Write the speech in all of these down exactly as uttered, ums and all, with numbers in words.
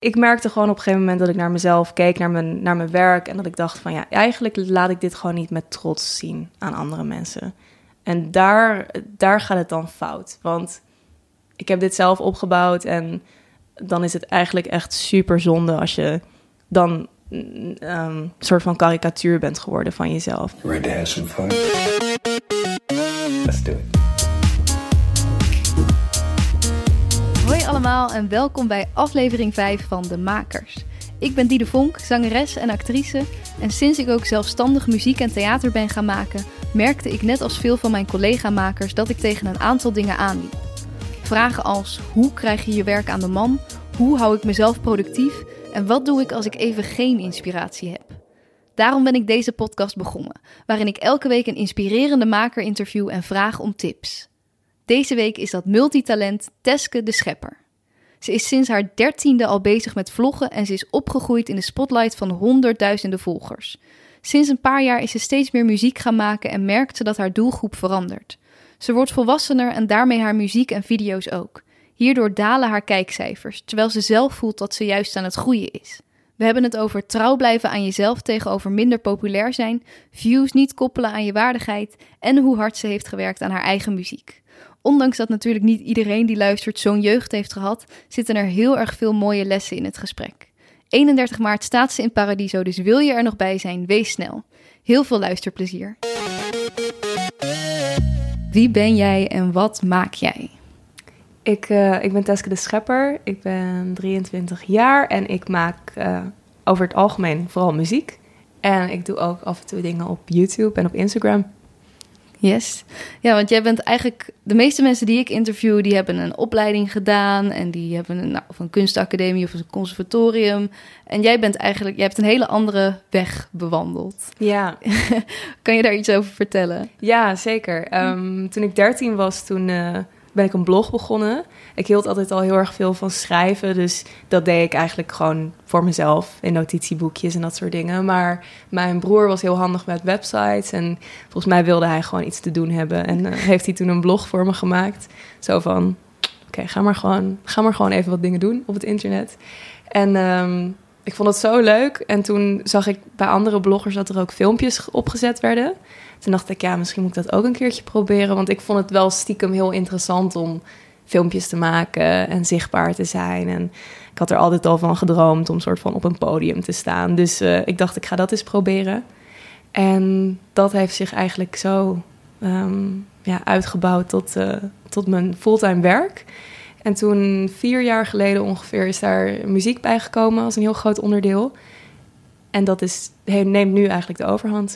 ik merkte gewoon op een gegeven moment dat ik naar mezelf keek, naar mijn, naar mijn werk. En dat ik dacht van ja, eigenlijk laat ik dit gewoon niet met trots zien aan andere mensen. En daar, daar gaat het dan fout. Want ik heb dit zelf opgebouwd en dan is het eigenlijk echt super zonde als je dan um, een soort van karikatuur bent geworden van jezelf. Ready to have some fun? Let's do it. Hoi allemaal en welkom bij aflevering vijf van De Makers. Ik ben Diede Vonk, zangeres en actrice. En sinds ik ook zelfstandig muziek en theater ben gaan maken, merkte ik net als veel van mijn collega-makers dat ik tegen een aantal dingen aanliep. Vragen als: hoe krijg je je werk aan de man? Hoe hou ik mezelf productief? En wat doe ik als ik even geen inspiratie heb? Daarom ben ik deze podcast begonnen, waarin ik elke week een inspirerende maker interview en vraag om tips. Deze week is dat multitalent Teske de Schepper. Ze is sinds haar dertiende al bezig met vloggen en ze is opgegroeid in de spotlight van honderdduizenden volgers. Sinds een paar jaar is ze steeds meer muziek gaan maken en merkt ze dat haar doelgroep verandert. Ze wordt volwassener en daarmee haar muziek en video's ook. Hierdoor dalen haar kijkcijfers, terwijl ze zelf voelt dat ze juist aan het groeien is. We hebben het over trouw blijven aan jezelf tegenover minder populair zijn, views niet koppelen aan je waardigheid en hoe hard ze heeft gewerkt aan haar eigen muziek. Ondanks dat natuurlijk niet iedereen die luistert zo'n jeugd heeft gehad, zitten er heel erg veel mooie lessen in het gesprek. eenendertig maart staat ze in Paradiso, dus wil je er nog bij zijn, wees snel. Heel veel luisterplezier. Wie ben jij en wat maak jij? Ik, uh, ik ben Teske de Schepper, ik ben drieëntwintig jaar en ik maak uh, over het algemeen vooral muziek. En ik doe ook af en toe dingen op YouTube en op Instagram. Yes. Ja, want jij bent eigenlijk... De meeste mensen die ik interview, die hebben een opleiding gedaan en die hebben een, nou, of een kunstacademie of een conservatorium. En jij bent eigenlijk... Jij hebt een hele andere weg bewandeld. Ja. Kan je daar iets over vertellen? Ja, zeker. Um, toen ik dertien was, toen... Uh, ben ik een blog begonnen. Ik hield altijd al heel erg veel van schrijven, dus dat deed ik eigenlijk gewoon voor mezelf in notitieboekjes en dat soort dingen. Maar mijn broer was heel handig met websites en volgens mij wilde hij gewoon iets te doen hebben en uh, heeft hij toen een blog voor me gemaakt. Zo van, oké, okay, ga maar gewoon, ga maar gewoon even wat dingen doen op het internet. En um, ik vond het zo leuk. En toen zag ik bij andere bloggers dat er ook filmpjes opgezet werden. Toen dacht ik, ja, misschien moet ik dat ook een keertje proberen. Want ik vond het wel stiekem heel interessant om filmpjes te maken en zichtbaar te zijn. En ik had er altijd al van gedroomd om soort van op een podium te staan. Dus uh, ik dacht, ik ga dat eens proberen. En dat heeft zich eigenlijk zo um, ja, uitgebouwd tot, uh, tot mijn fulltime werk. En toen, vier jaar geleden ongeveer, is daar muziek bijgekomen als een heel groot onderdeel. En dat is, neemt nu eigenlijk de overhand.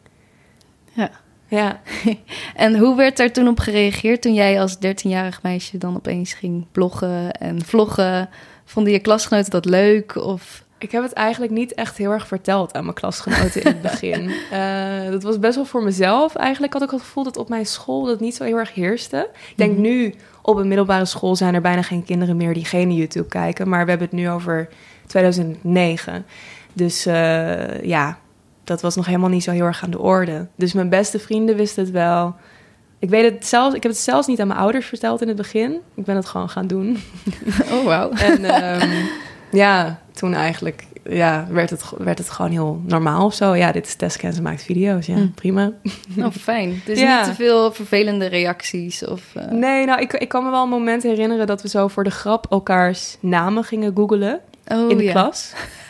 Ja. Ja. En hoe werd daar toen op gereageerd toen jij als dertienjarig meisje dan opeens ging bloggen en vloggen? Vonden je klasgenoten dat leuk? Of... Ik heb het eigenlijk niet echt heel erg verteld aan mijn klasgenoten in het begin. uh, dat was best wel voor mezelf. Eigenlijk had ik het gevoel dat op mijn school dat niet zo heel erg heerste. Ik denk mm-hmm. nu, op een middelbare school zijn er bijna geen kinderen meer die geen YouTube kijken. Maar we hebben het nu over tweeduizend negen. Dus uh, ja... dat was nog helemaal niet zo heel erg aan de orde. Dus mijn beste vrienden wisten het wel. Ik weet het zelfs, ik heb het zelfs niet aan mijn ouders verteld in het begin. Ik ben het gewoon gaan doen. Oh, wauw. En um, ja, toen eigenlijk ja, werd, het, werd het gewoon heel normaal of zo. Ja, dit is Teske en ze maakt video's. Ja, mm. prima. Oh, fijn. Dus ja. niet te veel vervelende reacties? Of, uh... Nee, nou, ik, ik kan me wel een moment herinneren dat we zo voor de grap elkaars namen gingen googlen oh, in de ja. klas.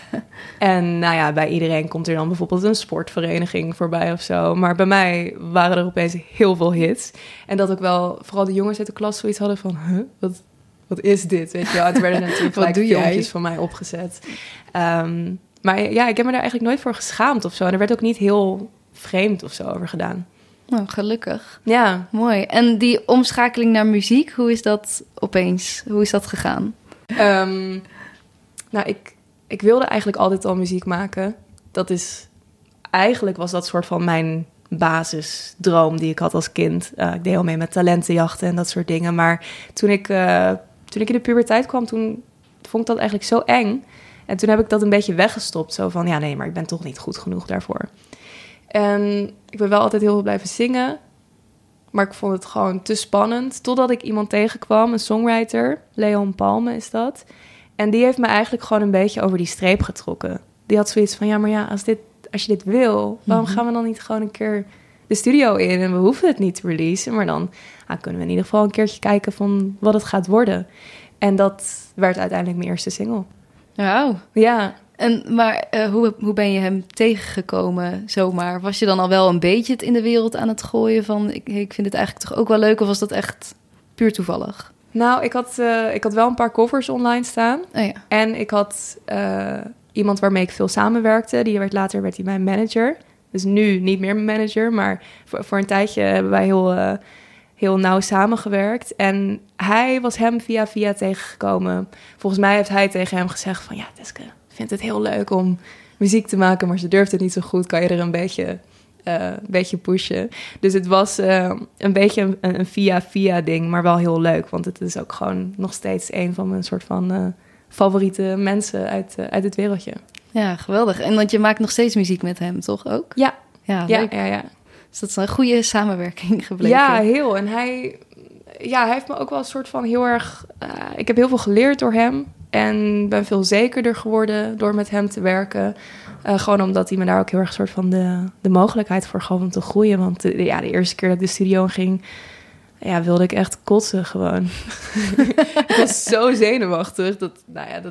En nou ja, bij iedereen komt er dan bijvoorbeeld een sportvereniging voorbij of zo. Maar bij mij waren er opeens heel veel hits. En dat ook wel, vooral de jongens uit de klas zoiets hadden van... Huh, wat, wat is dit? Weet je wel? Het werden natuurlijk gelijk filmpjes jij? van mij opgezet. Um, maar ja, ik heb me daar eigenlijk nooit voor geschaamd of zo. En er werd ook niet heel vreemd of zo over gedaan. Oh, gelukkig. Ja. Mooi. En die omschakeling naar muziek, hoe is dat opeens? Hoe is dat gegaan? Um, nou, ik... Ik wilde eigenlijk altijd al muziek maken. Dat is... Eigenlijk was dat soort van mijn basisdroom die ik had als kind. Uh, ik deed al mee met talentenjachten en dat soort dingen. Maar toen ik, uh, toen ik in de puberteit kwam, toen vond ik dat eigenlijk zo eng. En toen heb ik dat een beetje weggestopt. Zo van, ja nee, maar ik ben toch niet goed genoeg daarvoor. En ik ben wel altijd heel veel blijven zingen. Maar ik vond het gewoon te spannend. Totdat ik iemand tegenkwam, een songwriter. Leon Palme is dat. En die heeft me eigenlijk gewoon een beetje over die streep getrokken. Die had zoiets van, ja, maar ja, als, dit, als je dit wil... waarom gaan we dan niet gewoon een keer de studio in... en we hoeven het niet te releasen... maar dan ah, kunnen we in ieder geval een keertje kijken... van wat het gaat worden. En dat werd uiteindelijk mijn eerste single. Wauw. Ja. En, maar uh, hoe, hoe ben je hem tegengekomen zomaar? Was je dan al wel een beetje het in de wereld aan het gooien van... ik, ik vind het eigenlijk toch ook wel leuk... of was dat echt puur toevallig? Nou, ik had, uh, ik had wel een paar covers online staan. Oh ja. En ik had uh, iemand waarmee ik veel samenwerkte. Die werd later werd hij mijn manager. Dus nu niet meer mijn manager. Maar voor, voor een tijdje hebben wij heel, uh, heel nauw samengewerkt. En hij was hem via via tegengekomen. Volgens mij heeft hij tegen hem gezegd van... ja, Teske, ik vind het heel leuk om muziek te maken... maar ze durft het niet zo goed. Kan je er een beetje... Uh, een beetje pushen. Dus het was uh, een beetje een, een via-via ding, maar wel heel leuk. Want het is ook gewoon nog steeds een van mijn soort van uh, favoriete mensen uit, uh, uit het wereldje. Ja, geweldig. En want je maakt nog steeds muziek met hem, toch ook? Ja. Ja, ja, leuk. ja, ja. Dus dat is een goede samenwerking gebleken. Ja, heel. En hij, ja, hij heeft me ook wel een soort van heel erg... Uh, ik heb heel veel geleerd door hem. En ben veel zekerder geworden door met hem te werken. Uh, gewoon omdat hij me daar ook heel erg soort van de, de mogelijkheid voor gaf om te groeien. Want de, ja, de eerste keer dat ik de studio in ging, ja, wilde ik echt kotsen gewoon. Ik was zo zenuwachtig. Dat, nou ja, dat,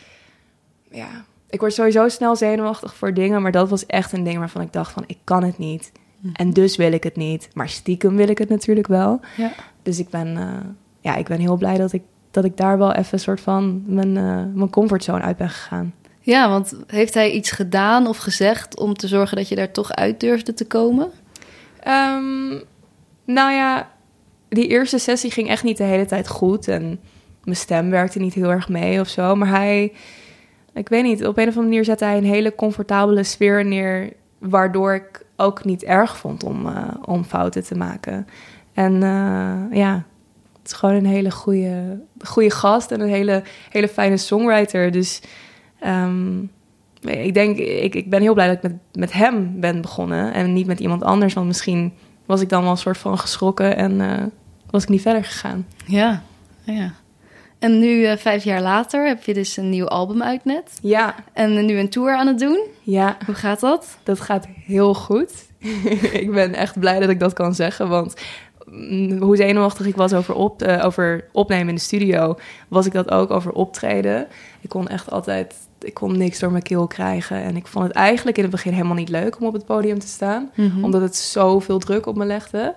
ja, ik word sowieso snel zenuwachtig voor dingen. Maar dat was echt een ding waarvan ik dacht van, ik kan het niet. En dus wil ik het niet. Maar stiekem wil ik het natuurlijk wel. Ja. Dus ik ben, uh, ja, ik ben heel blij dat ik, dat ik daar wel even een soort van mijn, uh, mijn comfortzone uit ben gegaan. Ja, want heeft hij iets gedaan of gezegd om te zorgen dat je daar toch uit durfde te komen? Um, nou ja, die eerste sessie ging echt niet de hele tijd goed. En mijn stem werkte niet heel erg mee of zo. Maar hij, ik weet niet, op een of andere manier zette hij een hele comfortabele sfeer neer... waardoor ik ook niet erg vond om, uh, om fouten te maken. En uh, ja, het is gewoon een hele goede, goede gast en een hele, hele fijne songwriter. Dus um, ik denk, ik, ik ben heel blij dat ik met, met hem ben begonnen en niet met iemand anders. Want misschien was ik dan wel een soort van geschrokken en uh, was ik niet verder gegaan. Ja, ja. En nu, uh, vijf jaar later, heb je dus een nieuw album uit net. Ja. En uh, nu een tour aan het doen. Ja. Hoe gaat dat? Dat gaat heel goed. Ik ben echt blij dat ik dat kan zeggen, want hoe zenuwachtig ik was over, op, uh, over opnemen in de studio, was ik dat ook over optreden. Ik kon echt altijd, ik kon niks door mijn keel krijgen. En ik vond het eigenlijk in het begin helemaal niet leuk om op het podium te staan, mm-hmm. omdat het zoveel druk op me legde.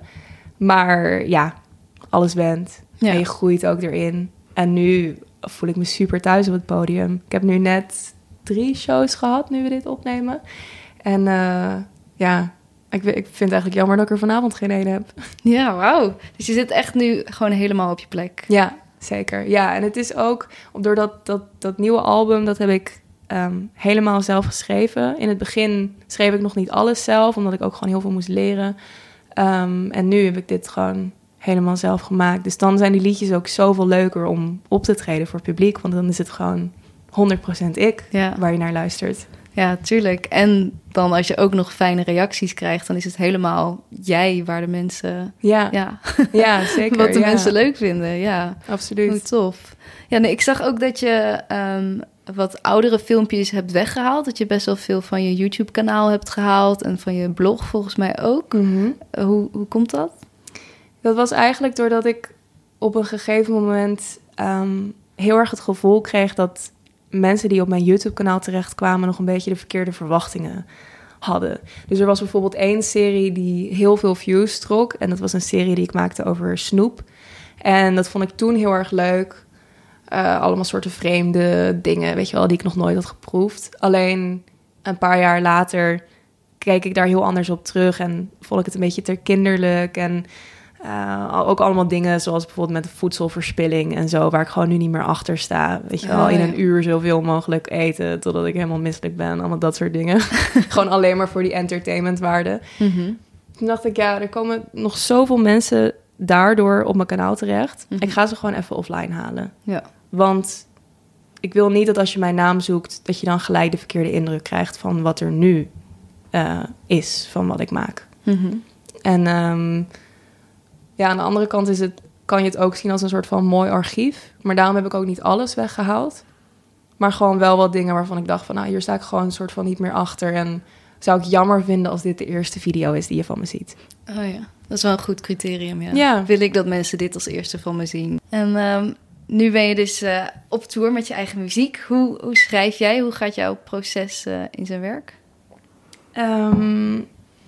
Maar ja, alles went. Ja. En je groeit ook erin. En nu voel ik me super thuis op het podium. Ik heb nu net drie shows gehad, nu we dit opnemen. En uh, ja, ik, ik vind het eigenlijk jammer dat ik er vanavond geen één heb. Ja, wauw. Dus je zit echt nu gewoon helemaal op je plek. Ja, zeker. Ja, en het is ook, door dat, dat, dat nieuwe album, dat heb ik um, helemaal zelf geschreven. In het begin schreef ik nog niet alles zelf, omdat ik ook gewoon heel veel moest leren. Um, en nu heb ik dit gewoon helemaal zelf gemaakt. Dus dan zijn die liedjes ook zoveel leuker om op te treden voor het publiek. Want dan is het gewoon honderd procent ik ja. waar je naar luistert. Ja, tuurlijk. En dan als je ook nog fijne reacties krijgt, dan is het helemaal jij waar de mensen... Ja, ja. ja zeker. Wat de ja. mensen leuk vinden, ja. Absoluut. Hoe tof. Ja, nee, ik zag ook dat je um, wat oudere filmpjes hebt weggehaald. Dat je best wel veel van je YouTube-kanaal hebt gehaald en van je blog volgens mij ook. Mm-hmm. Uh, hoe, hoe komt dat? Dat was eigenlijk doordat ik op een gegeven moment um, heel erg het gevoel kreeg dat mensen die op mijn YouTube-kanaal terechtkwamen nog een beetje de verkeerde verwachtingen hadden. Dus er was bijvoorbeeld één serie die heel veel views trok. En dat was een serie die ik maakte over snoep. En dat vond ik toen heel erg leuk. Uh, allemaal soorten vreemde dingen, weet je wel, die ik nog nooit had geproefd. Alleen een paar jaar later keek ik daar heel anders op terug en vond ik het een beetje te kinderlijk en Uh, ook allemaal dingen zoals bijvoorbeeld met de voedselverspilling en zo, waar ik gewoon nu niet meer achter sta. Weet je wel, oh, ja. in een uur zoveel mogelijk eten totdat ik helemaal misselijk ben. Allemaal dat soort dingen. Gewoon alleen maar voor die entertainmentwaarde. Mm-hmm. Toen dacht ik, ja, er komen nog zoveel mensen daardoor op mijn kanaal terecht. Mm-hmm. Ik ga ze gewoon even offline halen. Ja. Want ik wil niet dat als je mijn naam zoekt, dat je dan gelijk de verkeerde indruk krijgt van wat er nu uh, is, van wat ik maak. Mm-hmm. En Um, ja, aan de andere kant is het, kan je het ook zien als een soort van mooi archief. Maar daarom heb ik ook niet alles weggehaald. Maar gewoon wel wat dingen waarvan ik dacht van... nou, hier sta ik gewoon een soort van niet meer achter. En zou ik jammer vinden als dit de eerste video is die je van me ziet. Oh ja, dat is wel een goed criterium, ja. Ja. Wil ik dat mensen dit als eerste van me zien. En um, nu ben je dus uh, op tour met je eigen muziek. Hoe, hoe schrijf jij? Hoe gaat jouw proces uh, in zijn werk? Um,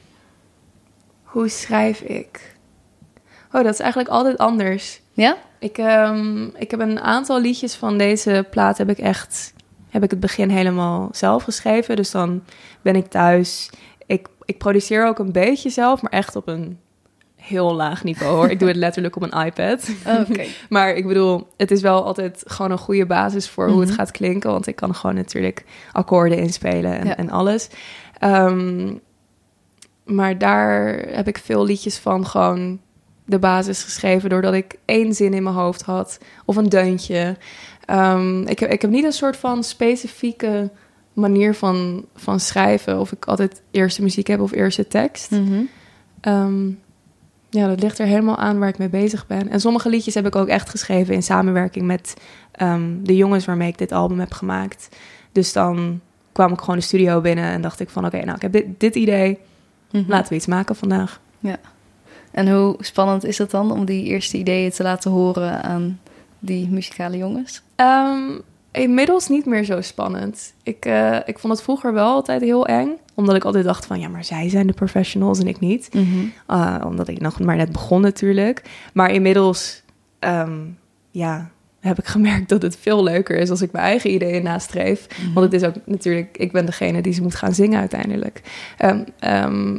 hoe schrijf ik? Oh, dat is eigenlijk altijd anders. Ja? Ik, um, ik heb een aantal liedjes van deze plaat heb ik echt... heb ik het begin helemaal zelf geschreven. Dus dan ben ik thuis. Ik, ik produceer ook een beetje zelf, maar echt op een heel laag niveau, hoor. Ik doe het letterlijk op een iPad. Oké. Okay. Maar ik bedoel, het is wel altijd gewoon een goede basis voor mm-hmm. hoe het gaat klinken. Want ik kan gewoon natuurlijk akkoorden inspelen en, ja. en alles. Um, maar daar heb ik veel liedjes van gewoon de basis geschreven... doordat ik één zin in mijn hoofd had of een deuntje. Um, ik, heb, ik heb niet een soort van specifieke manier van, van schrijven... of ik altijd eerst de muziek heb of eerst de tekst. Mm-hmm. Um, ja, dat ligt er helemaal aan waar ik mee bezig ben. En sommige liedjes heb ik ook echt geschreven in samenwerking met um, de jongens waarmee ik dit album heb gemaakt. Dus dan kwam ik gewoon de studio binnen en dacht ik van... oké, okay, nou, ik heb dit, dit idee, mm-hmm. laten we iets maken vandaag. Ja. En hoe spannend is het dan om die eerste ideeën te laten horen aan die muzikale jongens? Um, inmiddels niet meer zo spannend. Ik, uh, ik vond het vroeger wel altijd heel eng. Omdat ik altijd dacht van, ja, maar zij zijn de professionals en ik niet. Mm-hmm. Uh, omdat ik nog maar net begon natuurlijk. Maar inmiddels, um, ja, heb ik gemerkt dat het veel leuker is... als ik mijn eigen ideeën nastreef. Mm-hmm. Want het is ook natuurlijk, ik ben degene die ze moet gaan zingen uiteindelijk. Um, um,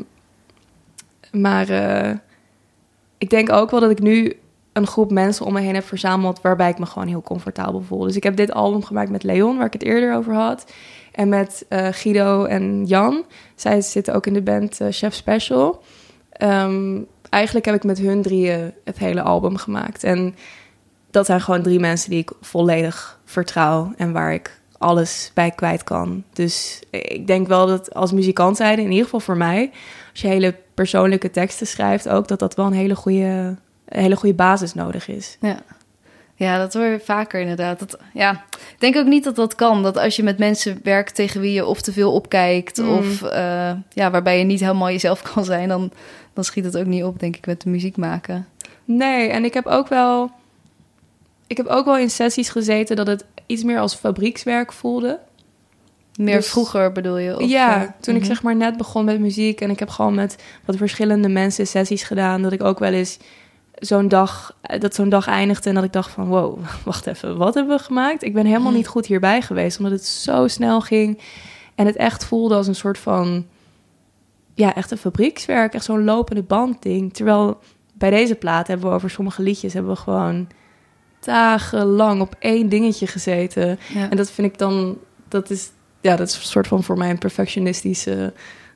maar uh, ik denk ook wel dat ik nu een groep mensen om me heen heb verzameld... waarbij ik me gewoon heel comfortabel voel. Dus ik heb dit album gemaakt met Leon, waar ik het eerder over had... En met uh, Guido en Jan. Zij zitten ook in de band uh, Chef Special. Um, eigenlijk heb ik met hun drieën het hele album gemaakt. En dat zijn gewoon drie mensen die ik volledig vertrouw... en waar ik alles bij kwijt kan. Dus ik denk wel dat als muzikant zijnde, in ieder geval voor mij... als je hele persoonlijke teksten schrijft ook... dat dat wel een hele goede, een hele goede basis nodig is. Ja. Ja, dat hoor je vaker inderdaad. Dat, ja, ik denk ook niet dat dat kan. Dat als je met mensen werkt tegen wie je of te veel opkijkt... Mm. of uh, ja, waarbij je niet helemaal jezelf kan zijn... Dan, dan schiet het ook niet op, denk ik, met de muziek maken. Nee, en ik heb ook wel... Ik heb ook wel in sessies gezeten dat het iets meer als fabriekswerk voelde. Meer dus, vroeger bedoel je? Of, ja, uh, toen mm-hmm. ik zeg maar net begon met muziek... en ik heb gewoon met wat verschillende mensen sessies gedaan... dat ik ook wel eens... zo'n dag, dat zo'n dag eindigde en dat ik dacht van... wow, wacht even, wat hebben we gemaakt? Ik ben helemaal niet goed hierbij geweest... omdat het zo snel ging en het echt voelde als een soort van... ja, echt een fabriekswerk, echt zo'n lopende band ding. Terwijl bij deze plaat hebben we over sommige liedjes... hebben we gewoon dagenlang op één dingetje gezeten. Ja. En dat vind ik dan... dat is, ja, dat is een soort van voor mij een perfectionistische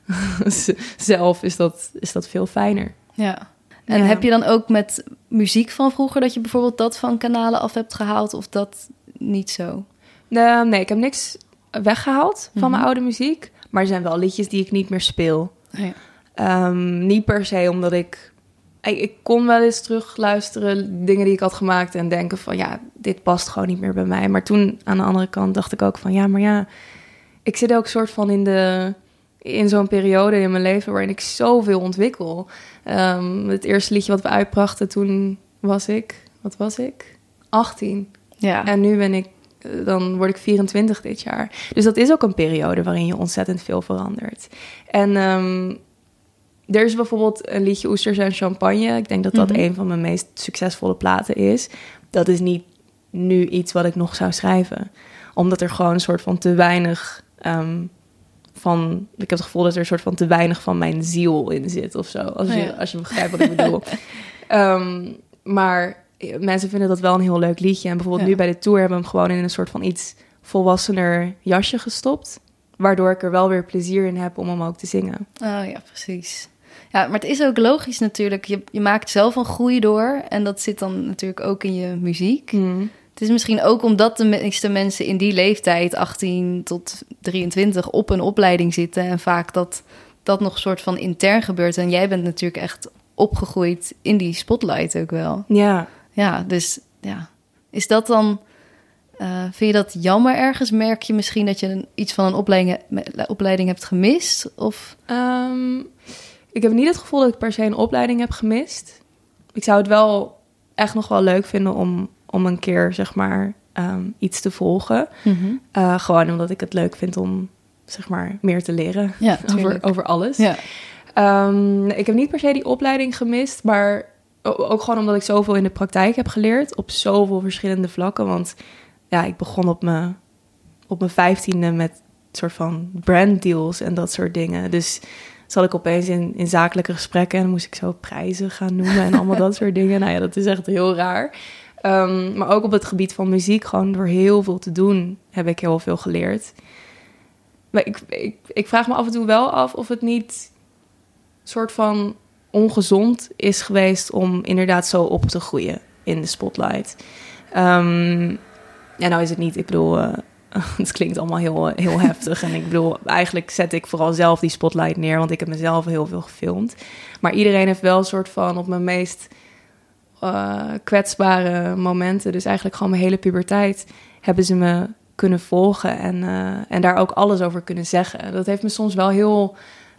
zelf... is dat, is dat veel fijner. Ja. En ja. Heb je dan ook met muziek van vroeger... dat je bijvoorbeeld dat van kanalen af hebt gehaald... of dat niet zo? Uh, nee, ik heb niks weggehaald van mm-hmm. mijn oude muziek. Maar er zijn wel liedjes die ik niet meer speel. Oh ja. um, niet per se omdat ik... ik... Ik kon wel eens terugluisteren dingen die ik had gemaakt... en denken van ja, dit past gewoon niet meer bij mij. Maar toen aan de andere kant dacht ik ook van... ja, maar ja, ik zit ook soort van in de... in zo'n periode in mijn leven waarin ik zoveel ontwikkel. Um, het eerste liedje wat we uitbrachten, toen was ik... Wat was ik? achttien. Ja. En nu ben ik... Dan word ik vierentwintig dit jaar. Dus dat is ook een periode waarin je ontzettend veel verandert. En um, er is bijvoorbeeld een liedje Oesters en Champagne. Ik denk dat dat mm-hmm. een van mijn meest succesvolle platen is. Dat is niet nu iets wat ik nog zou schrijven. Omdat er gewoon een soort van te weinig... Um, van, ik heb het gevoel dat er een soort van te weinig van mijn ziel in zit of zo. Als je, ja. als je begrijpt wat ik bedoel. um, maar mensen vinden dat wel een heel leuk liedje. En bijvoorbeeld ja. nu bij de tour hebben we hem gewoon in een soort van iets volwassener jasje gestopt. Waardoor ik er wel weer plezier in heb om hem ook te zingen. Oh ja, precies. Ja, maar het is ook logisch natuurlijk. Je, je maakt zelf een groei door. En dat zit dan natuurlijk ook in je muziek. Mm. Het is misschien ook omdat de meeste mensen in die leeftijd, achttien tot drieëntwintig, op een opleiding zitten. En vaak dat dat nog soort van intern gebeurt. En jij bent natuurlijk echt opgegroeid in die spotlight ook wel. Ja. Ja, dus ja. Is dat dan... Uh, vind je dat jammer ergens? Merk je misschien dat je een, iets van een opleiding, opleiding hebt gemist? Of? Um, ik heb niet het gevoel dat ik per se een opleiding heb gemist. Ik zou het wel echt nog wel leuk vinden om, om een keer, zeg maar, um, iets te volgen. Mm-hmm. Uh, gewoon omdat ik het leuk vind om, zeg maar, meer te leren ja, over, over alles. Ja. Um, ik heb niet per se die opleiding gemist, maar ook gewoon omdat ik zoveel in de praktijk heb geleerd op zoveel verschillende vlakken. Want ja, ik begon op mijn op mijn vijftiende met soort van branddeals en dat soort dingen. Dus zat ik opeens in, in zakelijke gesprekken en dan moest ik zo prijzen gaan noemen en allemaal dat soort dingen. Nou ja, dat is echt heel raar. Um, maar ook op het gebied van muziek, gewoon door heel veel te doen, heb ik heel veel geleerd. Maar ik, ik, ik vraag me af en toe wel af of het niet soort van ongezond is geweest om inderdaad zo op te groeien in de spotlight. Um, ja, nou is het niet, ik bedoel, uh, het klinkt allemaal heel, heel heftig. En ik bedoel, eigenlijk zet ik vooral zelf die spotlight neer, want ik heb mezelf heel veel gefilmd. Maar iedereen heeft wel een soort van op mijn meest uh, kwetsbare momenten, dus eigenlijk gewoon mijn hele puberteit, hebben ze me kunnen volgen en, uh, en daar ook alles over kunnen zeggen. Dat heeft me soms wel heel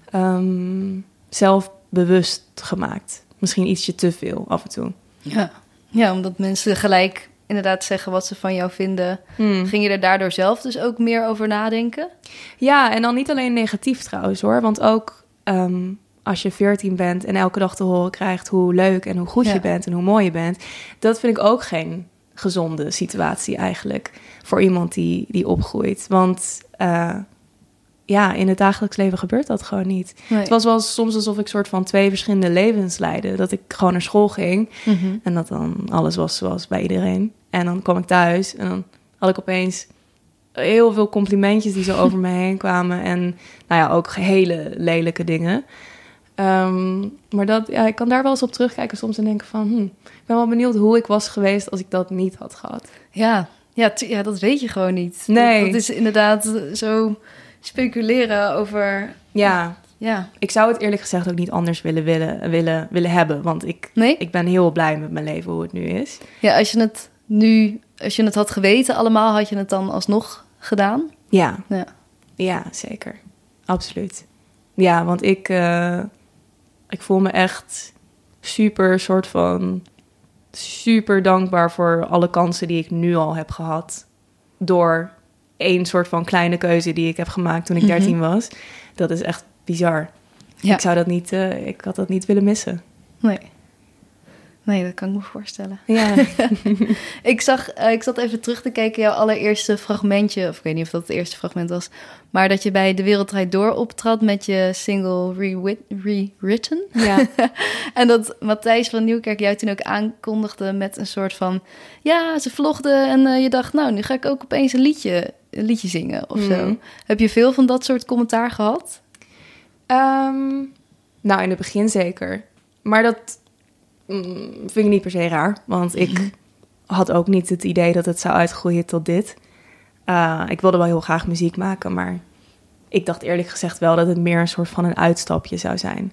um, zelfbewust gemaakt. Misschien ietsje te veel af en toe. Ja, ja, omdat mensen gelijk inderdaad zeggen wat ze van jou vinden. Hmm. Ging je er daardoor zelf dus ook meer over nadenken? Ja, en dan niet alleen negatief trouwens hoor. Want ook um, als je veertien bent en elke dag te horen krijgt hoe leuk en hoe goed ja. je bent en hoe mooi je bent. Dat vind ik ook geen gezonde situatie eigenlijk voor iemand die, die opgroeit. Want uh, ja, in het dagelijks leven gebeurt dat gewoon niet. Nee. Het was wel soms alsof ik soort van twee verschillende levens leidde. Dat ik gewoon naar school ging mm-hmm. en dat dan alles was zoals bij iedereen. En dan kwam ik thuis en dan had ik opeens heel veel complimentjes die zo over me heen kwamen. En nou ja, ook hele lelijke dingen. Um, maar dat, ja, ik kan daar wel eens op terugkijken soms en denken van... Hm, ik ben wel benieuwd hoe ik was geweest als ik dat niet had gehad. Ja, ja, t- ja dat weet je gewoon niet. Nee. Dat, dat is inderdaad zo speculeren over... Ja. ja, ik zou het eerlijk gezegd ook niet anders willen, willen, willen, willen hebben. Want ik, nee? ik ben heel blij met mijn leven hoe het nu is. Ja, als je het nu, als je het had geweten allemaal, had je het dan alsnog gedaan? Ja, ja, ja zeker. Absoluut. Ja, want ik... Uh, Ik voel me echt super soort van super dankbaar voor alle kansen die ik nu al heb gehad. Door één soort van kleine keuze die ik heb gemaakt toen ik dertien mm-hmm. was. Dat is echt bizar. Ja. Ik zou dat niet, uh, ik had dat niet willen missen. Nee. Nee, dat kan ik me voorstellen. Ja. ik zag, uh, ik zat even terug te kijken, jouw allereerste fragmentje, of ik weet niet of dat het eerste fragment was, maar dat je bij De Wereld Draait Door optrad met je single Rewritten. Ja. En dat Matthijs van Nieuwkerk jou toen ook aankondigde met een soort van, ja, ze vlogde en uh, je dacht, nou, nu ga ik ook opeens een liedje, een liedje zingen of mm. zo. Heb je veel van dat soort commentaar gehad? Um, nou, in het begin zeker. Maar dat mm, vind ik niet per se raar, want ik mm-hmm. had ook niet het idee dat het zou uitgroeien tot dit. Uh, ik wilde wel heel graag muziek maken, maar ik dacht eerlijk gezegd wel dat het meer een soort van een uitstapje zou zijn.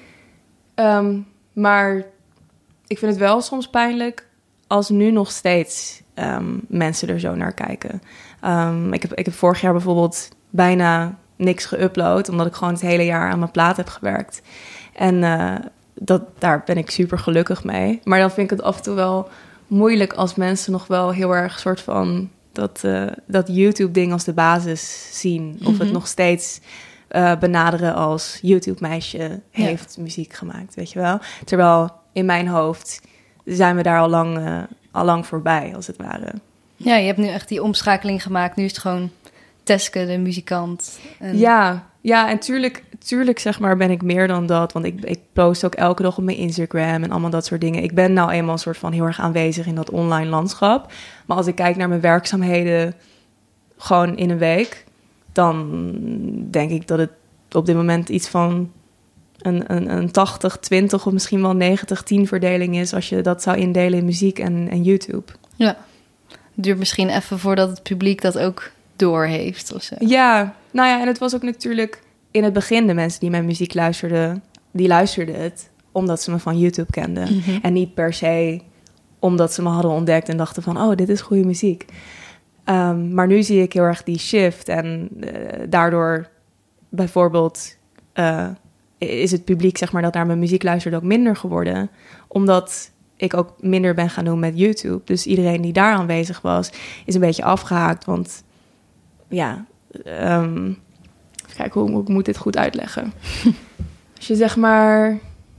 Um, maar ik vind het wel soms pijnlijk als nu nog steeds um, mensen er zo naar kijken. Um, ik, heb, ik heb vorig jaar bijvoorbeeld bijna niks geüpload, omdat ik gewoon het hele jaar aan mijn plaat heb gewerkt. En uh, dat, daar ben ik super gelukkig mee. Maar dan vind ik het af en toe wel moeilijk als mensen nog wel heel erg soort van dat, uh, dat YouTube-ding als de basis zien. Of mm-hmm. het nog steeds uh, benaderen als YouTube-meisje heeft ja. muziek gemaakt, weet je wel. Terwijl in mijn hoofd zijn we daar al lang, uh, al lang voorbij, als het ware. Ja, je hebt nu echt die omschakeling gemaakt. Nu is het gewoon Teske, de muzikant. En... Ja, ja, en tuurlijk, tuurlijk zeg maar ben ik meer dan dat. Want ik, ik post ook elke dag op mijn Instagram en allemaal dat soort dingen. Ik ben nou eenmaal een soort van heel erg aanwezig in dat online landschap. Maar als ik kijk naar mijn werkzaamheden gewoon in een week, dan denk ik dat het op dit moment iets van een, een, een tachtig twintig of misschien wel negentig tien verdeling is als je dat zou indelen in muziek en, en YouTube. Ja, het duurt misschien even voordat het publiek dat ook door heeft of zo. Ja, nou ja, en het was ook natuurlijk in het begin de mensen die mijn muziek luisterden, die luisterden het omdat ze me van YouTube kenden. Mm-hmm. En niet per se omdat ze me hadden ontdekt en dachten van, oh, dit is goede muziek. Um, maar nu zie ik heel erg die shift. En uh, daardoor bijvoorbeeld uh, is het publiek, zeg maar, dat naar mijn muziek luistert ook minder geworden. Omdat ik ook minder ben gaan doen met YouTube. Dus iedereen die daar aanwezig was, is een beetje afgehaakt. Want ja, um, even kijken hoe, hoe ik moet dit goed uitleggen. Als je zeg maar...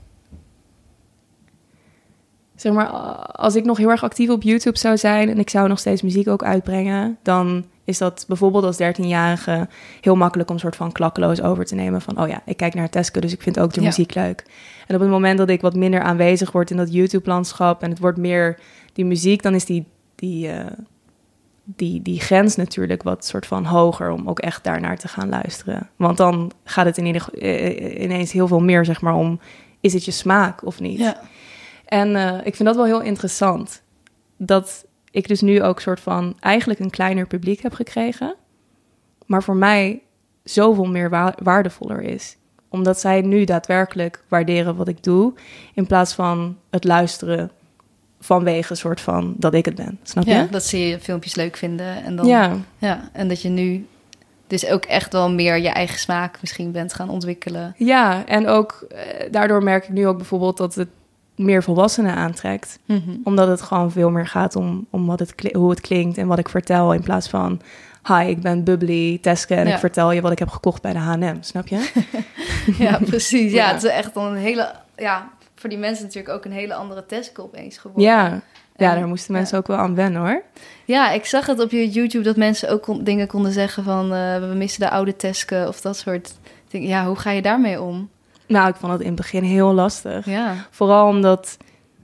Zeg maar, als ik nog heel erg actief op YouTube zou zijn en ik zou nog steeds muziek ook uitbrengen, dan is dat bijvoorbeeld als dertienjarige heel makkelijk om soort van klakkeloos over te nemen van, oh ja, ik kijk naar Teske, dus ik vind ook de ja. muziek leuk. En op het moment dat ik wat minder aanwezig word in dat YouTube-landschap en het wordt meer die muziek, dan is die, die, uh, die, die grens natuurlijk wat soort van hoger om ook echt daarnaar te gaan luisteren. Want dan gaat het in ieder, uh, ineens heel veel meer, zeg maar, om, is het je smaak of niet? Ja. En uh, ik vind dat wel heel interessant. Dat ik dus nu ook soort van eigenlijk een kleiner publiek heb gekregen. Maar voor mij zoveel meer wa- waardevoller is. Omdat zij nu daadwerkelijk waarderen wat ik doe. In plaats van het luisteren vanwege een soort van dat ik het ben. Snap je? Ja, dat ze je filmpjes leuk vinden. En dan, ja. ja. En dat je nu dus ook echt wel meer je eigen smaak misschien bent gaan ontwikkelen. Ja, en ook uh, daardoor merk ik nu ook bijvoorbeeld dat het meer volwassenen aantrekt. Mm-hmm. Omdat het gewoon veel meer gaat om, om wat het kli- hoe het klinkt en wat ik vertel. In plaats van, hi, ik ben Bubbly Teske en ja. ik vertel je wat ik heb gekocht bij de H en M. Snap je? Ja, precies. Ja, ja, het is echt dan een hele... Ja, voor die mensen natuurlijk ook een hele andere Teske opeens geworden. Ja, en, ja daar moesten mensen ja. ook wel aan wennen, hoor. Ja, ik zag het op je YouTube dat mensen ook kon, dingen konden zeggen van, uh, we missen de oude Teske of dat soort dingen. Ja, hoe ga je daarmee om? Nou, ik vond het in het begin heel lastig. Ja. Vooral omdat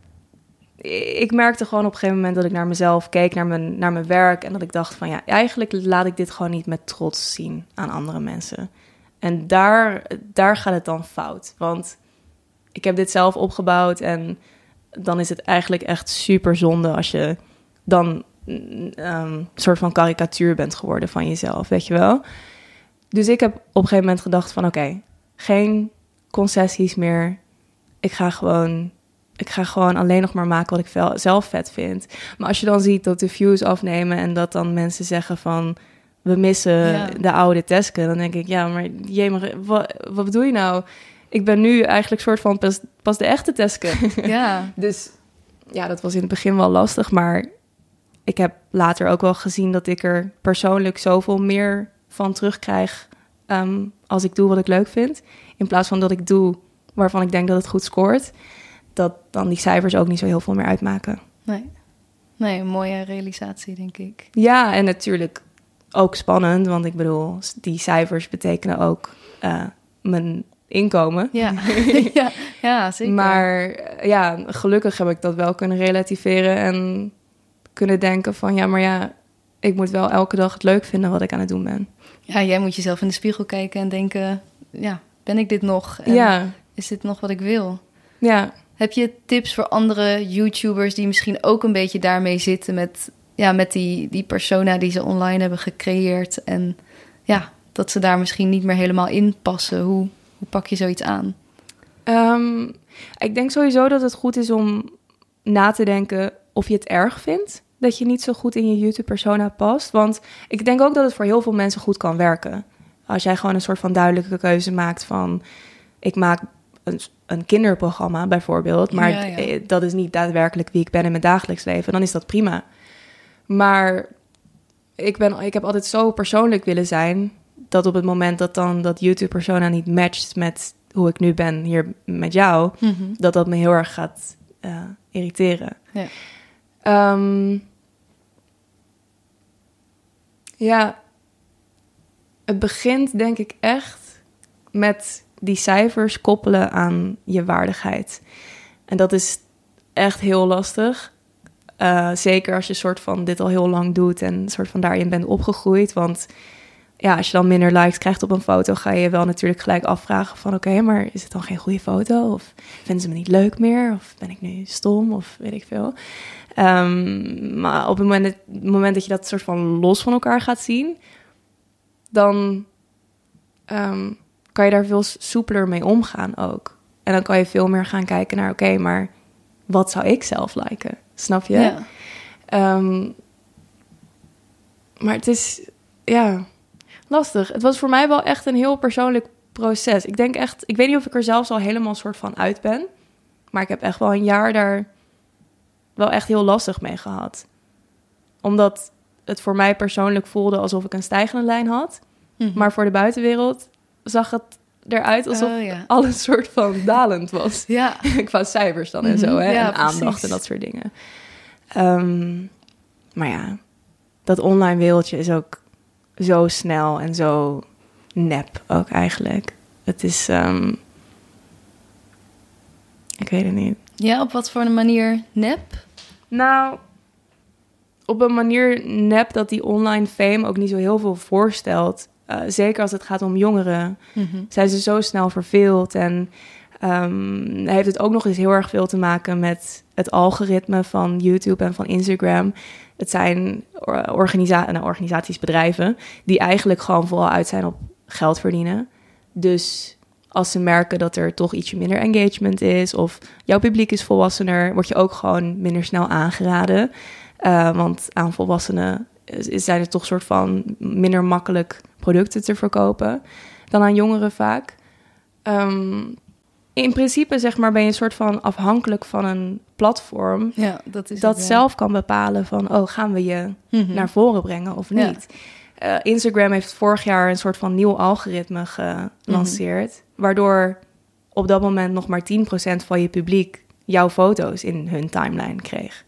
ik merkte gewoon op een gegeven moment dat ik naar mezelf keek, naar mijn, naar mijn werk. En dat ik dacht van ja, eigenlijk laat ik dit gewoon niet met trots zien aan andere mensen. En daar, daar gaat het dan fout. Want ik heb dit zelf opgebouwd en dan is het eigenlijk echt super zonde als je dan um, een soort van karikatuur bent geworden van jezelf, weet je wel. Dus ik heb op een gegeven moment gedacht van oké, okay, geen concessies meer. Ik ga gewoon, ik ga gewoon alleen nog maar maken wat ik vel, zelf vet vind. Maar als je dan ziet dat de views afnemen en dat dan mensen zeggen van we missen ja. de oude Teske, dan denk ik ja, maar jee, wat, wat bedoel je nou? Ik ben nu eigenlijk soort van pas, pas de echte Teske. Ja. Dus ja, dat was in het begin wel lastig, maar ik heb later ook wel gezien dat ik er persoonlijk zoveel meer van terugkrijg um, als ik doe wat ik leuk vind. In plaats van dat ik doe waarvan ik denk dat het goed scoort, dat dan die cijfers ook niet zo heel veel meer uitmaken. Nee, nee, een mooie realisatie, denk ik. Ja, en natuurlijk ook spannend, want ik bedoel, die cijfers betekenen ook uh, mijn inkomen. Ja. ja, ja, zeker. Maar ja, gelukkig heb ik dat wel kunnen relativeren en kunnen denken van ja, maar ja, ik moet wel elke dag het leuk vinden wat ik aan het doen ben. Ja, jij moet jezelf in de spiegel kijken en denken, ja, ben ik dit nog? En ja. Is dit nog wat ik wil? Ja. Heb je tips voor andere YouTubers die misschien ook een beetje daarmee zitten met, ja, met die, die persona die ze online hebben gecreëerd en ja, dat ze daar misschien niet meer helemaal in passen? Hoe, hoe pak je zoiets aan? Um, ik denk sowieso dat het goed is om na te denken of je het erg vindt dat je niet zo goed in je YouTube-persona past. Want ik denk ook dat het voor heel veel mensen goed kan werken. Als jij gewoon een soort van duidelijke keuze maakt van ik maak een, een kinderprogramma bijvoorbeeld, maar ja, ja. dat is niet daadwerkelijk wie ik ben in mijn dagelijks leven, dan is dat prima. Maar ik, ben, ik heb altijd zo persoonlijk willen zijn dat op het moment dat dan dat YouTube-persona niet matcht met hoe ik nu ben hier met jou, mm-hmm. dat dat me heel erg gaat uh, irriteren. Ja. Um, ja, het begint denk ik echt met die cijfers koppelen aan je waardigheid. En dat is echt heel lastig. Uh, zeker als je soort van dit al heel lang doet en soort van daarin bent opgegroeid. Want ja, als je dan minder likes krijgt op een foto, ga je je wel natuurlijk gelijk afvragen van oké, okay, maar is het dan geen goede foto? Of vinden ze me niet leuk meer? Of ben ik nu stom? Of weet ik veel. Um, maar op het moment, het moment dat je dat soort van los van elkaar gaat zien, dan um, kan je daar veel soepeler mee omgaan ook. En dan kan je veel meer gaan kijken naar oké, okay, maar wat zou ik zelf liken? Snap je? Ja. Um, maar het is, ja, lastig. Het was voor mij wel echt een heel persoonlijk proces. Ik denk echt, ik weet niet of ik er zelfs al helemaal soort van uit ben. Maar ik heb echt wel een jaar daar wel echt heel lastig mee gehad. Omdat het voor mij persoonlijk voelde alsof ik een stijgende lijn had. Mm-hmm. Maar voor de buitenwereld zag het eruit alsof oh, ja. alles soort van dalend was. Ja. Qua cijfers dan mm-hmm. en zo, hè? Ja, en aandacht precies. En dat soort dingen. Um, maar ja, dat online wereldje is ook zo snel en zo nep ook eigenlijk. Het is, um, ik weet het niet. Ja, op wat voor een manier nep? Nou, op een manier nep dat die online fame ook niet zo heel veel voorstelt. Uh, zeker als het gaat om jongeren. Mm-hmm. Zijn ze zo snel verveeld. En um, heeft het ook nog eens heel erg veel te maken met het algoritme van YouTube en van Instagram. Het zijn organisa- nou, organisaties, bedrijven, die eigenlijk gewoon vooral uit zijn op geld verdienen. Dus als ze merken dat er toch ietsje minder engagement is, of jouw publiek is volwassener, word je ook gewoon minder snel aangeraden. Uh, want aan volwassenen zijn er toch soort van minder makkelijk producten te verkopen dan aan jongeren vaak. Um, in principe, zeg maar, ben je een soort van afhankelijk van een platform ja, dat, is dat het, ja. zelf kan bepalen van, oh, gaan we je mm-hmm. naar voren brengen of niet? Ja. Uh, Instagram heeft vorig jaar een soort van nieuw algoritme gelanceerd, mm-hmm. waardoor op dat moment nog maar tien procent van je publiek jouw foto's in hun timeline kreeg.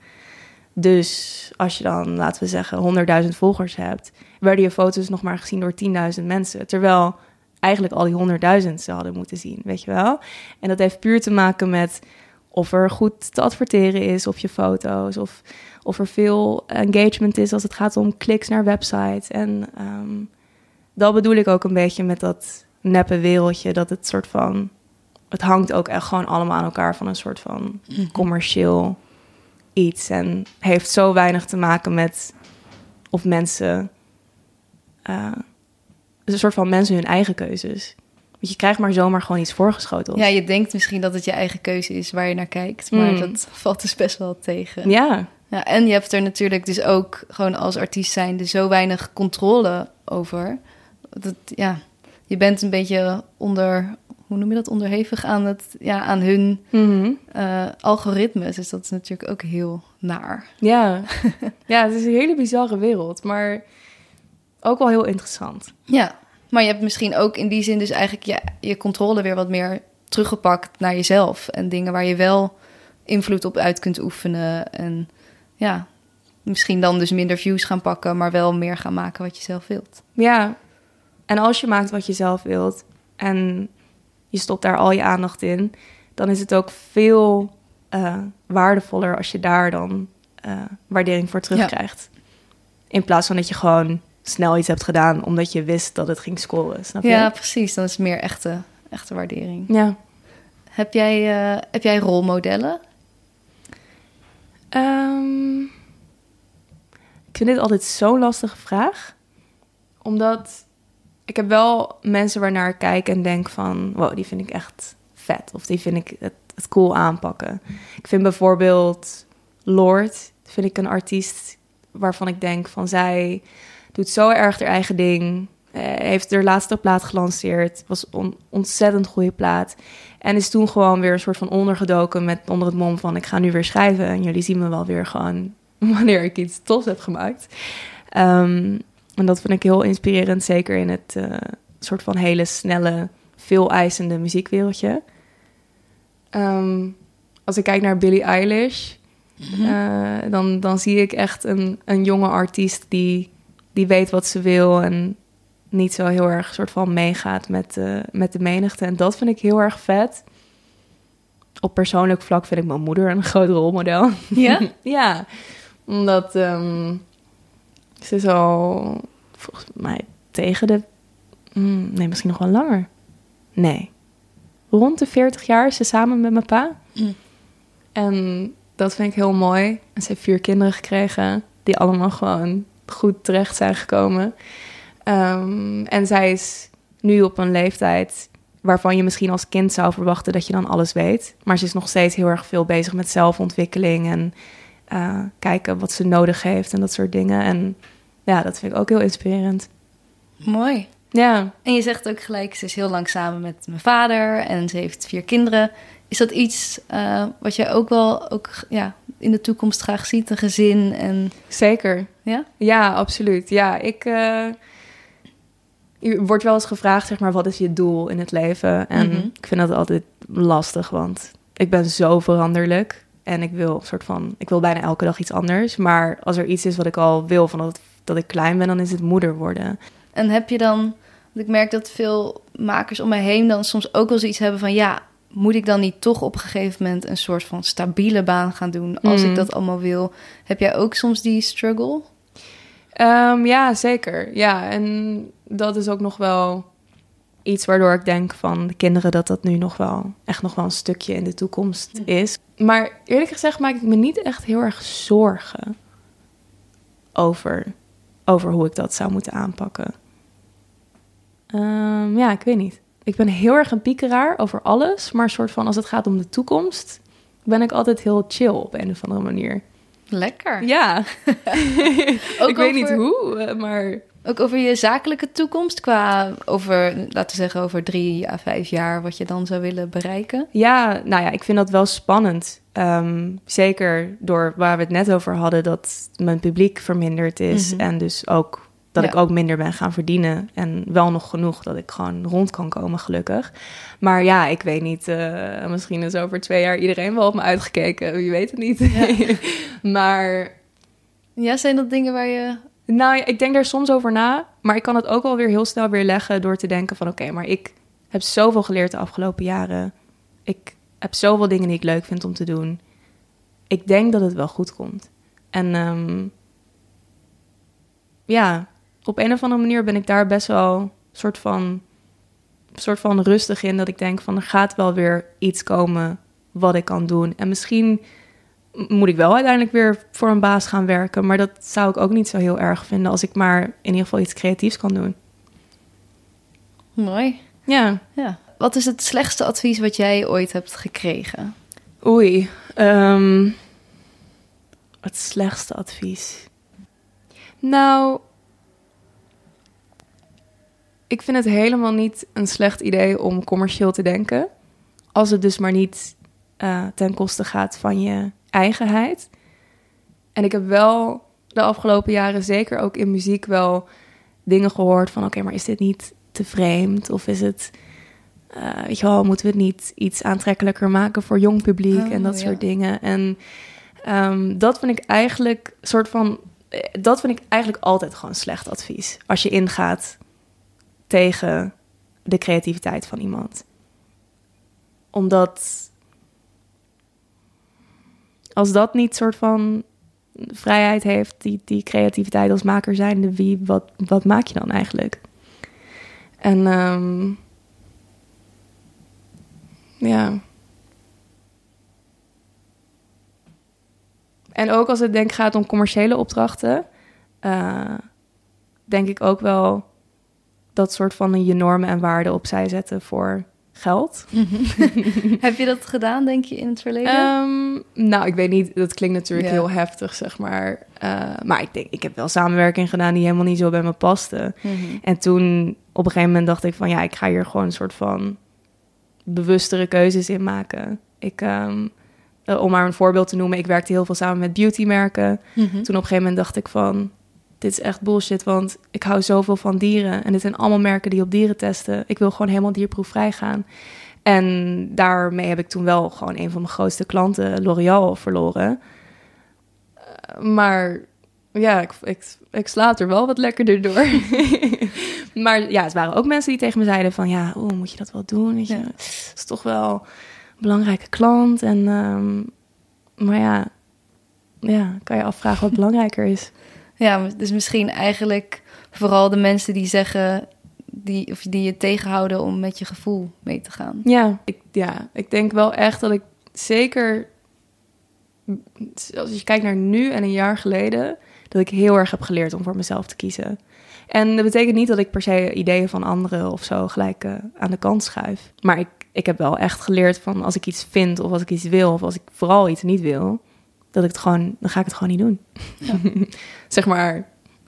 Dus als je dan, laten we zeggen, honderdduizend volgers hebt, werden je foto's nog maar gezien door tienduizend mensen. Terwijl eigenlijk al die honderdduizend ze hadden moeten zien, weet je wel? En dat heeft puur te maken met of er goed te adverteren is op je foto's, of, of er veel engagement is als het gaat om kliks naar websites. En um, dat bedoel ik ook een beetje met dat neppe wereldje, dat het soort van, het hangt ook echt gewoon allemaal aan elkaar van een soort van commercieel iets. En heeft zo weinig te maken met of mensen, uh, een soort van mensen hun eigen keuzes. Want je krijgt maar zomaar gewoon iets voorgeschoteld. Ja, je denkt misschien dat het je eigen keuze is waar je naar kijkt, maar mm. dat valt dus best wel tegen. Ja. Ja. En je hebt er natuurlijk dus ook gewoon als artiest zijnde zo weinig controle over. Dat, ja, je bent een beetje onder, hoe noem je dat, onderhevig aan, het, ja, aan hun mm-hmm. uh, algoritmes. Dus dat is natuurlijk ook heel naar. Ja. Ja, het is een hele bizarre wereld, maar ook wel heel interessant. Ja, maar je hebt misschien ook in die zin dus eigenlijk je, je controle weer wat meer teruggepakt naar jezelf. En dingen waar je wel invloed op uit kunt oefenen. En ja, misschien dan dus minder views gaan pakken, maar wel meer gaan maken wat je zelf wilt. Ja, en als je maakt wat je zelf wilt en je stopt daar al je aandacht in, dan is het ook veel uh, waardevoller als je daar dan uh, waardering voor terugkrijgt. Ja. In plaats van dat je gewoon snel iets hebt gedaan omdat je wist dat het ging scoren, snap je? Ja, precies. Dan is het meer echte, echte waardering. Ja. Heb jij, uh, heb jij rolmodellen? Um, ik vind dit altijd zo'n lastige vraag. Omdat ik heb wel mensen waarnaar ik kijk en denk van, wow, die vind ik echt vet. Of die vind ik het, het cool aanpakken. Ik vind bijvoorbeeld Lorde, vind ik een artiest waarvan ik denk van, zij doet zo erg haar eigen ding. Uh, heeft haar laatste plaat gelanceerd. Was een on- ontzettend goede plaat. En is toen gewoon weer een soort van ondergedoken met onder het mom van, ik ga nu weer schrijven. En jullie zien me wel weer gewoon wanneer ik iets tofs heb gemaakt. Um, en dat vind ik heel inspirerend, zeker in het uh, soort van hele snelle, veel eisende muziekwereldje. Um, als ik kijk naar Billie Eilish, mm-hmm. uh, dan, dan zie ik echt een, een jonge artiest die, die weet wat ze wil en niet zo heel erg soort van meegaat met, uh, met de menigte. En dat vind ik heel erg vet. Op persoonlijk vlak vind ik mijn moeder een groot rolmodel. Ja? Ja, omdat um, ze is al volgens mij tegen de... Mm, nee, misschien nog wel langer. Nee. Rond de veertig jaar is ze samen met mijn pa. Mm. En dat vind ik heel mooi. En ze heeft vier kinderen gekregen die allemaal gewoon goed terecht zijn gekomen. Um, en zij is nu op een leeftijd waarvan je misschien als kind zou verwachten dat je dan alles weet. Maar ze is nog steeds heel erg veel bezig met zelfontwikkeling en uh, kijken wat ze nodig heeft en dat soort dingen. En ja, dat vind ik ook heel inspirerend. Mooi. Ja. En je zegt ook gelijk, ze is heel lang samen met mijn vader en ze heeft vier kinderen. Is dat iets uh, wat jij ook wel ook, ja, in de toekomst graag ziet, een gezin? En... Zeker. Ja? Ja, absoluut. Ja, ik... Uh, je wordt wel eens gevraagd, zeg maar, wat is je doel in het leven? En mm-hmm. ik vind dat altijd lastig, want ik ben zo veranderlijk. En ik wil soort van, ik wil bijna elke dag iets anders. Maar als er iets is wat ik al wil van dat, dat ik klein ben, dan is het moeder worden. En heb je dan, want ik merk dat veel makers om mij heen dan soms ook wel zoiets hebben van, ja, moet ik dan niet toch op een gegeven moment een soort van stabiele baan gaan doen als mm. ik dat allemaal wil? Heb jij ook soms die struggle? Um, ja, zeker. Ja, en dat is ook nog wel iets waardoor ik denk van de kinderen dat dat nu nog wel echt nog wel een stukje in de toekomst mm. is. Maar eerlijk gezegd maak ik me niet echt heel erg zorgen over, over hoe ik dat zou moeten aanpakken. Um, ja, ik weet niet. Ik ben heel erg een piekeraar over alles, maar soort van als het gaat om de toekomst ben ik altijd heel chill op een of andere manier. Lekker. Ja. Ook ik over, weet niet hoe, maar... Ook over je zakelijke toekomst, qua over, laten we zeggen, over drie à vijf jaar, wat je dan zou willen bereiken? Ja, nou ja, ik vind dat wel spannend. Um, zeker door waar we het net over hadden, dat mijn publiek verminderd is. Mm-hmm. En dus ook dat ja. ik ook minder ben gaan verdienen. En wel nog genoeg dat ik gewoon rond kan komen, gelukkig. Maar ja, ik weet niet. Uh, misschien is over twee jaar iedereen wel op me uitgekeken. Je weet het niet. Ja. Maar... Ja, zijn dat dingen waar je... Nou ja, ik denk daar soms over na. Maar ik kan het ook wel weer heel snel weer leggen door te denken van... Oké, okay, maar ik heb zoveel geleerd de afgelopen jaren. Ik heb zoveel dingen die ik leuk vind om te doen. Ik denk dat het wel goed komt. En um, ja... Op een of andere manier ben ik daar best wel soort van, soort van rustig in. Dat ik denk van er gaat wel weer iets komen wat ik kan doen. En misschien moet ik wel uiteindelijk weer voor een baas gaan werken. Maar dat zou ik ook niet zo heel erg vinden als ik maar in ieder geval iets creatiefs kan doen. Mooi. Ja. ja. Wat is het slechtste advies wat jij ooit hebt gekregen? Oei. Um, het slechtste advies. Nou... Ik vind het helemaal niet een slecht idee om commercieel te denken. Als het dus maar niet uh, ten koste gaat van je eigenheid. En ik heb wel de afgelopen jaren, zeker ook in muziek, wel dingen gehoord van... oké, okay, maar is dit niet te vreemd? Of is het, uh, weet je wel, moeten we het niet iets aantrekkelijker maken voor jong publiek oh, en dat ja. soort dingen? En um, dat vind ik eigenlijk soort van... Dat vind ik eigenlijk altijd gewoon slecht advies. Als je ingaat... tegen de creativiteit van iemand. Omdat als dat niet soort van vrijheid heeft, die, die creativiteit als maker zijnde, wie, wat, wat maak je dan eigenlijk? En um, ja. En ook als het denk gaat om commerciële opdrachten, uh, denk ik ook wel dat soort van je normen en waarden opzij zetten voor geld. Heb je dat gedaan, denk je, in het verleden? Um, nou, ik weet niet. Dat klinkt natuurlijk ja. heel heftig, zeg maar. Uh, maar ik denk, ik heb wel samenwerking gedaan die helemaal niet zo bij me paste. Mm-hmm. En toen op een gegeven moment dacht ik van... ja, ik ga hier gewoon een soort van bewustere keuzes in maken. Ik, um, uh, om maar een voorbeeld te noemen, ik werkte heel veel samen met beautymerken. Mm-hmm. Toen op een gegeven moment dacht ik van... dit is echt bullshit, want ik hou zoveel van dieren. En dit zijn allemaal merken die op dieren testen. Ik wil gewoon helemaal dierproefvrij gaan. En daarmee heb ik toen wel gewoon een van mijn grootste klanten, L'Oréal, verloren. Uh, maar ja, ik, ik, ik slaap er wel wat lekkerder door. Maar ja, het waren ook mensen die tegen me zeiden van... ja, oh, moet je dat wel doen? Weet je? Ja. Dat is toch wel een belangrijke klant. En, um, maar ja, ja, kan je afvragen wat belangrijker is. Ja, dus misschien eigenlijk vooral de mensen die zeggen... die, of die je tegenhouden om met je gevoel mee te gaan. Ja, ik, ja, ik denk wel echt dat ik zeker... als je kijkt naar nu en een jaar geleden... dat ik heel erg heb geleerd om voor mezelf te kiezen. En dat betekent niet dat ik per se ideeën van anderen of zo gelijk uh, aan de kant schuif. Maar ik, ik heb wel echt geleerd van als ik iets vind of als ik iets wil... of als ik vooral iets niet wil... dat ik het gewoon, dan ga ik het gewoon niet doen. Ja. Zeg maar,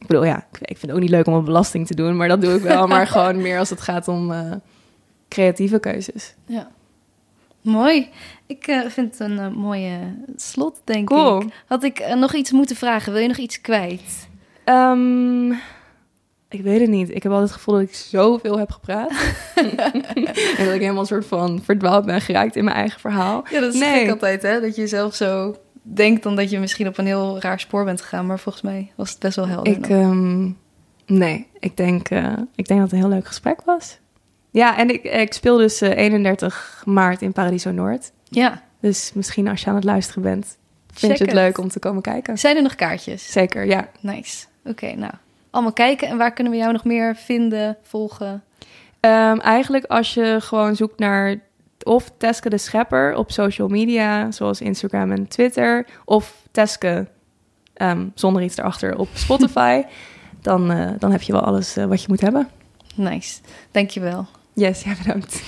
Ik bedoel, ja, ik vind het ook niet leuk om een belasting te doen, maar dat doe ik wel. Maar gewoon meer als het gaat om uh, creatieve keuzes. Ja. Mooi. Ik uh, vind het een uh, mooie slot, denk cool. ik. Had ik uh, nog iets moeten vragen? Wil je nog iets kwijt? Um, ik weet het niet. Ik heb altijd het gevoel dat ik zoveel heb gepraat. En dat ik helemaal een soort van verdwaald ben geraakt in mijn eigen verhaal. Ja, dat is nee. gek altijd, hè? Dat je zelf zo denkt dan dat je misschien op een heel raar spoor bent gegaan. Maar volgens mij was het best wel helder. Ik, um, nee, ik denk, uh, ik denk dat het een heel leuk gesprek was. Ja, en ik, ik speel dus uh, eenendertig maart in Paradiso Noord. Ja. Dus misschien als je aan het luisteren bent, vind Check je het, het leuk om te komen kijken. Zijn er nog kaartjes? Zeker, ja. Nice. Oké, okay, nou. Allemaal kijken. En waar kunnen we jou nog meer vinden, volgen? Um, eigenlijk als je gewoon zoekt naar of Teske de Schepper op social media, zoals Instagram en Twitter, of Teske um, zonder iets erachter op Spotify, dan, uh, dan heb je wel alles uh, wat je moet hebben. Nice. Dankjewel. Yes, ja, bedankt.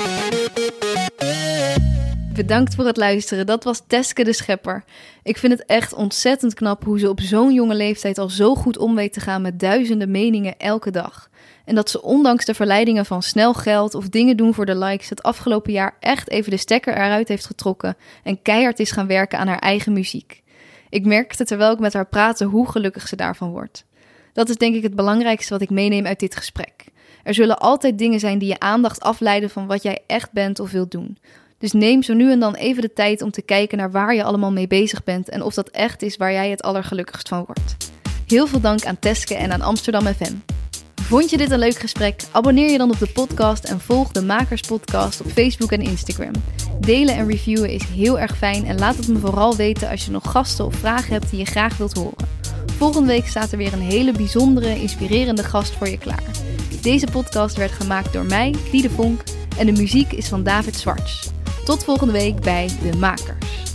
Bedankt voor het luisteren. Dat was Teske de Schepper. Ik vind het echt ontzettend knap hoe ze op zo'n jonge leeftijd al zo goed om weet te gaan met duizenden meningen elke dag. En dat ze ondanks de verleidingen van snel geld of dingen doen voor de likes het afgelopen jaar echt even de stekker eruit heeft getrokken en keihard is gaan werken aan haar eigen muziek. Ik merkte terwijl ik met haar praatte hoe gelukkig ze daarvan wordt. Dat is denk ik het belangrijkste wat ik meeneem uit dit gesprek. Er zullen altijd dingen zijn die je aandacht afleiden van wat jij echt bent of wilt doen. Dus neem zo nu en dan even de tijd om te kijken naar waar je allemaal mee bezig bent en of dat echt is waar jij het allergelukkigst van wordt. Heel veel dank aan Teske en aan Amsterdam F M. Vond je dit een leuk gesprek? Abonneer je dan op de podcast en volg de Makers Podcast op Facebook en Instagram. Delen en reviewen is heel erg fijn en laat het me vooral weten als je nog gasten of vragen hebt die je graag wilt horen. Volgende week staat er weer een hele bijzondere, inspirerende gast voor je klaar. Deze podcast werd gemaakt door mij, Diede Vonk, en de muziek is van David Zwarts. Tot volgende week bij De Makers.